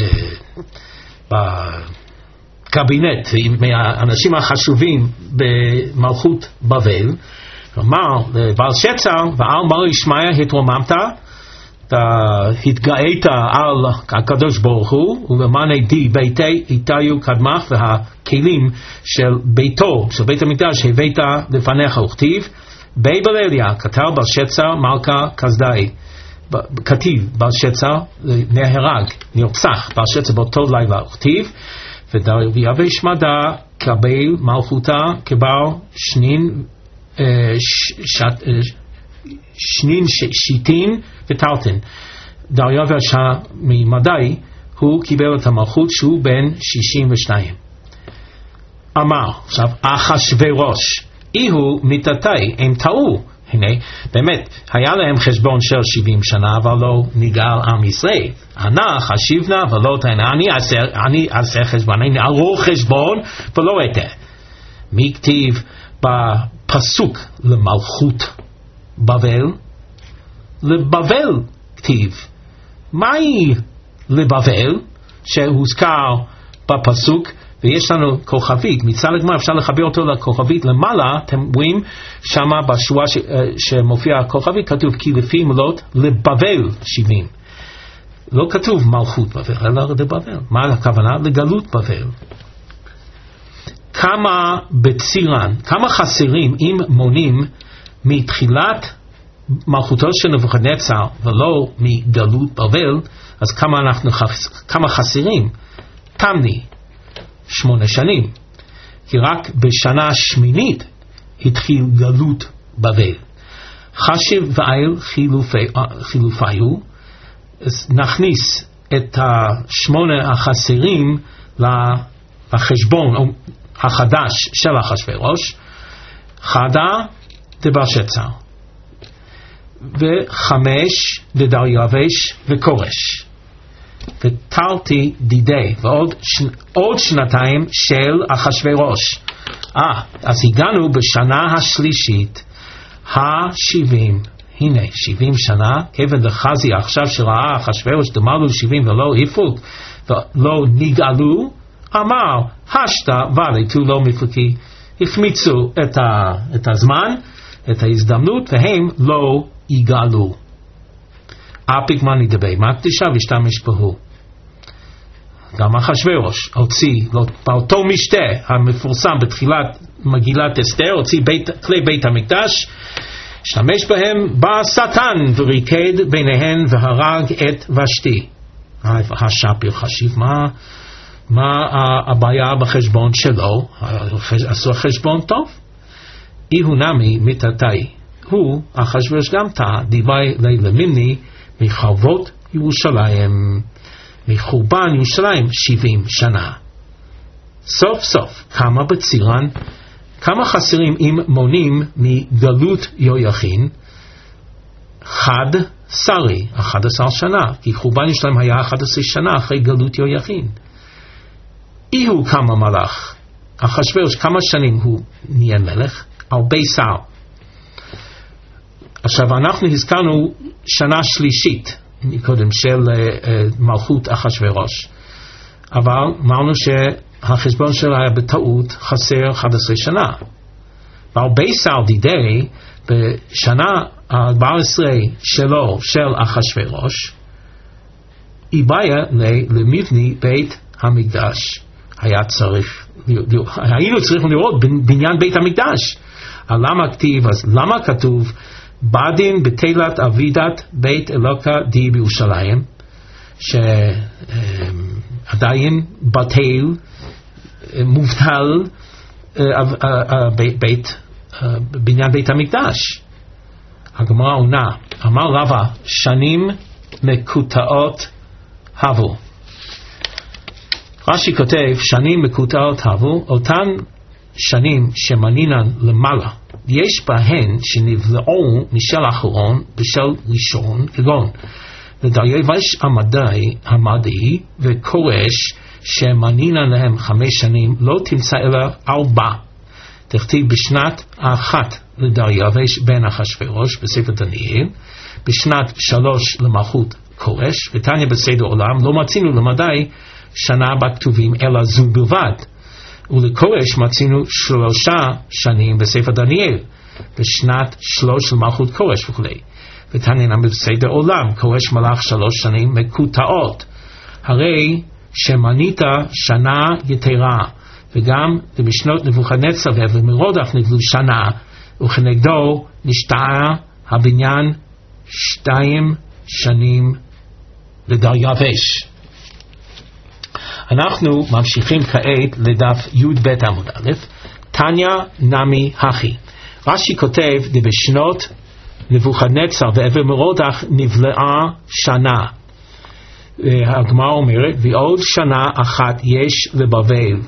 בקבינט מהאנשים החשובים במלכות בבל, אמר לבלשצר, ועל מר ישמעיה התרוממת, התגאית על הקדוש ברוך הוא, ולמען עדי ביתי איתיו קדמך, והכלים של ביתו, של בית המקדש, הבאת לפניך, וכתיב, בי בלליה, כתב בלשצר מלכה כסדאי, כתיב בלשצר נהרג, נרצח בלשצר באותו לילה, וכתיב, ודריווש מדה קבל מלכותה כבר שנין שיטין וטלטין. דריווש ממדי הוא קיבל את המלכות שהוא בן 62. אמר, עכשיו אחשוורוש, איהו מיתתי, הם טעו. הנה, באמת, היה להם חשבון של 70 שנה, אבל לא נגאל עם ישראל. ענה חשיבנה ולא תענה, אני אעשה חשבון, אני אערוך חשבון ולא אתן. מי כתיב בפסוק למלכות בבל? לבבל כתיב. מהי לבבל שהוזכר בפסוק? ויש לנו כוכבית, מצד לגמר אפשר לחבר אותו לכוכבית למעלה, אתם רואים שמה בשורה שמופיע הכוכבית כתוב כי לפי מלות לבבל 70. לא כתוב מלכות בבל, אלא לבבל. מה הכוונה? לגלות בבל. כמה בצירן, כמה חסרים אם מונים מתחילת מלכותו של נבוכדנצר ולא מגלות בבל, אז כמה חסרים? תמני 8 שנים, כי רק בשנה השמינית התחיל גלות בבל. חשיב ואיל חילופיו, נכניס את 8 החסרים לחשבון החדש של אחשוורוש, חדה דבלשצר, ו5 לדריווש וקורש, וטלתי דידי, ועוד 2 של אחשוורוש. אז הגענו בשנה השלישית, 70. הנה, 70 שנה, כיוון דחזי עכשיו שראה אחשוורוש דמלו 70 ולא יפוק, ולא נגאלו, אמר, השתה ולתו לא מפוקי. החמיצו את הזמן, את ההזדמנות, והם לא יגאלו. אפיק מה נדבר, מה הקדישה והשתמש בהו. גם אחשוורוש הוציא באותו משתה המפורסם בתחילת מגילת אסתר, הוציא כלי בית המקדש, השתמש בהם בשטן וריקד ביניהן והרג את ושתי. השפיר חשיב מה הבעיה בחשבון שלו? עשו חשבון טוב. איהו נמי מתתי, הוא אחשוורוש גם טעה, דיווי למימני מחרבות ירושלים, מחורבן ירושלים 70 שנה. סוף סוף כמה בצירן, כמה חסרים אם מונים מגלות יהויכין? 11 שנה, כי חורבן ירושלים היה 11 שנה אחרי גלות יהויכין. איהו כמה מלך, אחשוורוש כמה שנים הוא נהיה מלך? 14. עכשיו אנחנו הזכרנו שנה שלישית מקודם של מלכות אחשוורוש, אבל אמרנו שהחשבון שלו היה בטעות חסר 11 שנה. ב14 דידי, בשנה 14 שלו של אחשוורוש, איביה למבני בית המקדש. היינו צריכים לראות בניין בית המקדש. למה כתיב? אז למה כתוב בדין בתהילת אבידת בית אלוקה די בירושלים, שעדיין בטל מובטל בניין בית המקדש? הגמרא עונה, אמר רבא, שנים מקוטעות הבו. רש"י כותב, שנים מקוטעות הבו, אותן שנים שמנינן למעלה, יש בהן שנבלעו משל אחרון בשל ראשון, כגון לדריווש המדי וקורש שמנינן להם 5 שנים, לא תמצא אלא 4. תכתיב בשנת 1 לדריווש בן אחשוורוש בספר דניאל, בשנת 3 למלכות קורש, ותניא בסדר עולם, לא מצינו למדי שנה בכתובים אלא זו בלבד. ולקורש מצינו 3 שנים בספר דניאל, בשנת 3 למלכות קורש וכו'. ותעניינם בסדר עולם, כורש מלך 3 שנים מקוטעות. הרי שמנית שנה יתרה, וגם במשנות נבוכדנצר ומרודח נגלו שנה, וכנגדו נשתעה הבניין 2 שנים לדריווש. אנחנו ממשיכים כעת לדף י"ב עמוד א', תניא נמי הכי. רש"י כותב, בשנות נבוכדנצר ואברמרודח נבלעה שנה. הגמרא אומרת, ועוד שנה אחת יש לבבל.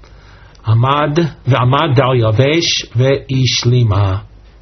ועמד דריווש והשלימה.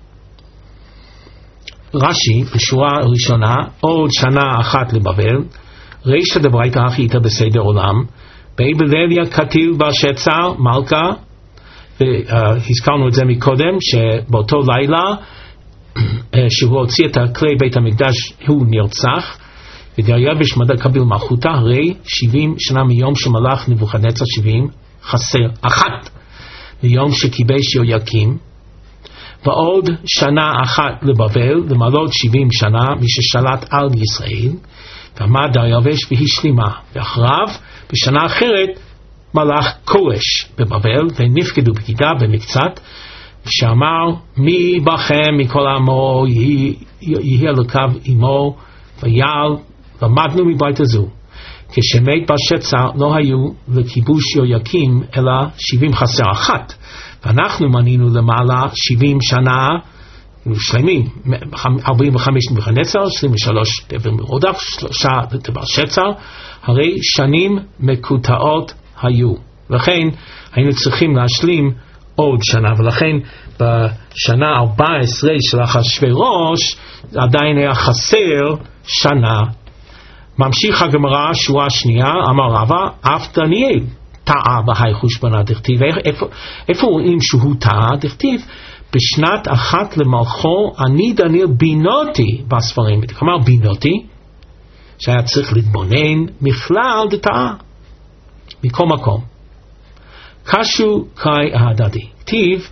רש"י בשורה הראשונה, עוד שנה אחת לבבל, רישא דברייתא הכי איתה בסדר עולם, בהלליה כתיב בשצר מלכה, והזכרנו את זה מקודם, שבאותו לילה שהוא הוציא את כלי בית המקדש הוא נרצח, ודריווש מלך קביל מלכותה, הרי 70 שנה מיום שמלך נבוכדנצר 70 חסר אחת, מיום שכיבש יהויקים, ועוד שנה אחת לבבל, למלאות 70 שנה מששלט על ישראל, ועמד דריווש והשלימה. ואחריו בשנה אחרת מלך כורש בבבל, ונפקדו פקידה במקצת, שאמר מי בכם מכל עמו יהיה לקו עמו, ויעל למדנו מבית הזו. כשמת בשצר לא היו לכיבוש יהויקים אלא 70 חסר אחת, ואנחנו מנינו למעלה 70 שנה שלמים, 45 נבוכדנצר, 23 אברמרודח, 3 בלשצר, הרי שנים מקוטעות היו. לכן היינו צריכים להשלים עוד שנה, ולכן בשנה 14 של אחשוורוש עדיין היה חסר שנה. ממשיך הגמרא שורה שנייה, אמר רבא, אף דניאל טעה בהי חושבנה דכתיב. איפה רואים שהוא טעה? דכתיב בשנת אחת למלכו אני דניאל בינותי בספרים. כלומר בינותי שהיה צריך להתבונן מכלל דטעה מכל מקום. קשו קאי ההדדי, כתיב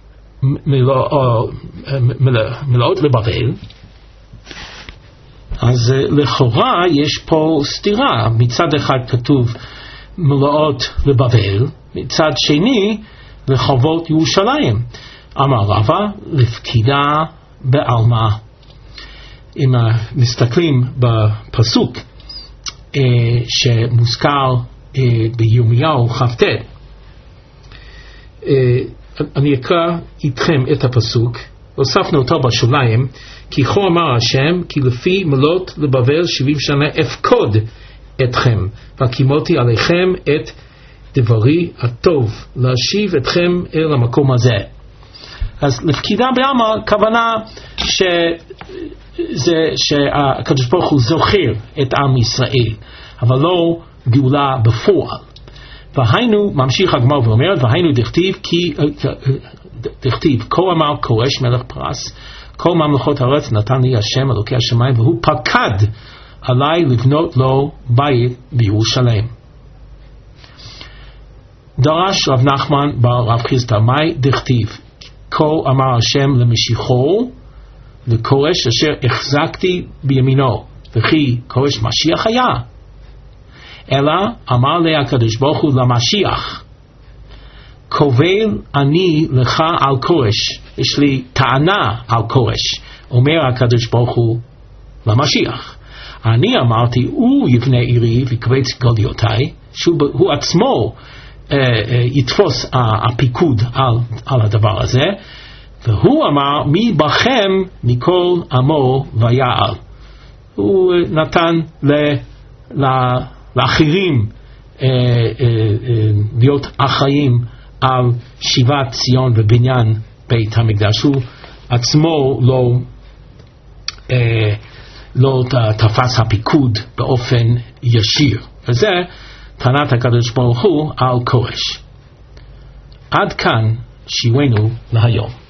מלאות לבבל, אז לכאורה יש פה סתירה. מצד אחד כתוב מלאות לבבל, מצד שני לחובות ירושלים. אמר רבא, לפקידה בעלמא. אם מסתכלים בפסוק שמוזכר בירמיהו כ"ט, אני אקרא איתכם את הפסוק, הוספנו אותו בשוליים, כי כה אמר השם, כי לפי מלאות לבבל 70 שנה אפקוד אתכם, והקימותי עליכם את דברי הטוב, להשיב אתכם אל המקום הזה. אז לפקידה בעלמא, כוונה שהקדוש ברוך הוא זוכר את עם ישראל, אבל לא גאולה בפועל. והיינו, ממשיך הגמרא ואומרת, והיינו דכתיב, כה אמר כורש מלך פרס, כל ממלכות הארץ נתן לי השם אלוקי השמיים, והוא פקד עליי לבנות לו בית בירושלים. דרש רב נחמן בר רב חיסדא, מאי דכתיב, כה אמר השם למשיחו לכורש אשר החזקתי בימינו, וכי כורש משיח היה. אלא אמר לי הקדוש ברוך הוא למשיח, קובל אני לך על כורש, יש לי טענה על כורש. אומר הקדוש ברוך הוא למשיח, אני אמרתי הוא יבנה עירי ויקבץ גלויותיי, שהוא עצמו יתפוס הפיקוד על הדבר הזה, והוא אמר מי בכם מכל עמו ויעל. הוא נתן לאחרים להיות אחראים על שיבת ציון ובניין בית המקדש. הוא עצמו לא תפס הפיקוד באופן ישיר, וזה טענת הקדוש ברוך הוא על כורש. עד כאן שיעורנו להיום.